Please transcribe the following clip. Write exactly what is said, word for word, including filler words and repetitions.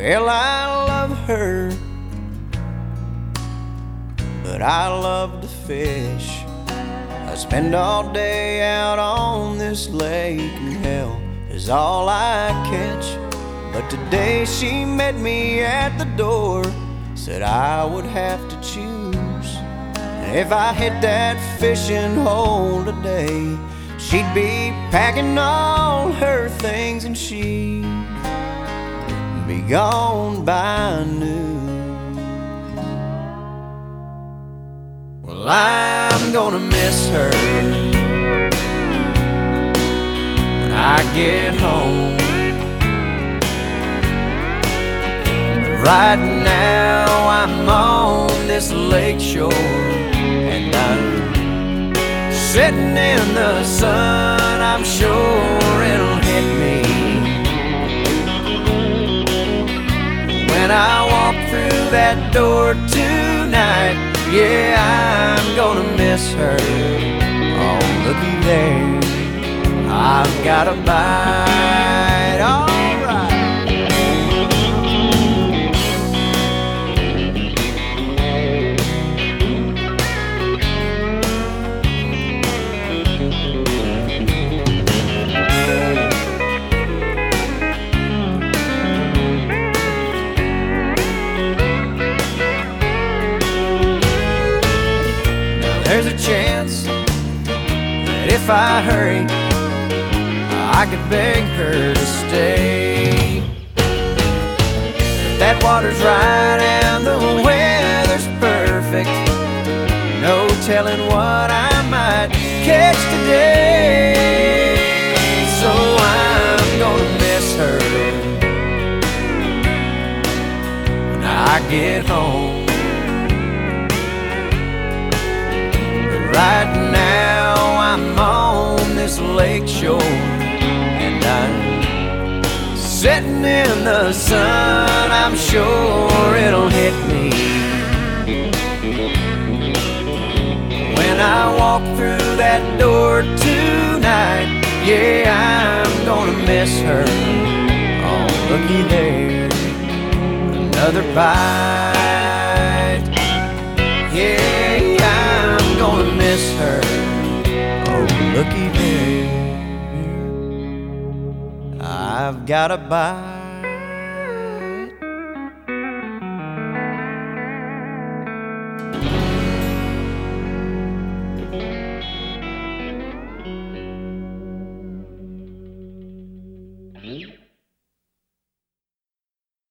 Well, I love her, but I love to fish. I spend all day out on this lake, and hell is all I catch. But today she met me at the door, said I would have to choose. And if I hit that fishing hole today, she'd be packing all her things and she'd be gone by noon. Well, I'm gonna miss her when I get home. Right now I'm on this lake shore, and I'm sitting in the sun. I'm sure it'll hit me when I walk through that door tonight. Yeah, I'm gonna miss her. Oh, looky there, I've got a bite. All right. There's a chance that if I hurry, I could beg her to stay. If that water's right and the weather's perfect, no telling what I might catch today. So I'm gonna miss her when I get home. Right now I'm on this lake shore, and I'm sitting in the sun. I'm sure it'll hit me when I walk through that door tonight. Yeah, I'm gonna miss her. Oh, looky there, another bite. Yeah, I'm gonna miss her. Oh, looky there, I've got a bite.